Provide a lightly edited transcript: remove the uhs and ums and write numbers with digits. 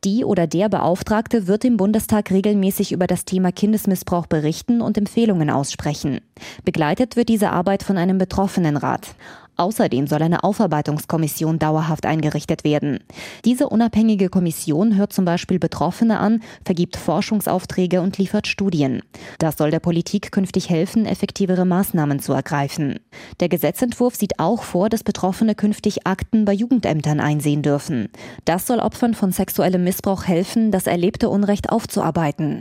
Die oder der Beauftragte wird im Bundestag regelmäßig über das Thema Kindesmissbrauch berichten und Empfehlungen aussprechen. Begleitet wird diese Arbeit von einem Betroffenenrat. Außerdem soll eine Aufarbeitungskommission dauerhaft eingerichtet werden. Diese unabhängige Kommission hört zum Beispiel Betroffene an, vergibt Forschungsaufträge und liefert Studien. Das soll der Politik künftig helfen, effektivere Maßnahmen zu ergreifen. Der Gesetzentwurf sieht auch vor, dass Betroffene künftig Akten bei Jugendämtern einsehen dürfen. Das soll Opfern von sexuellem Missbrauch helfen, das erlebte Unrecht aufzuarbeiten.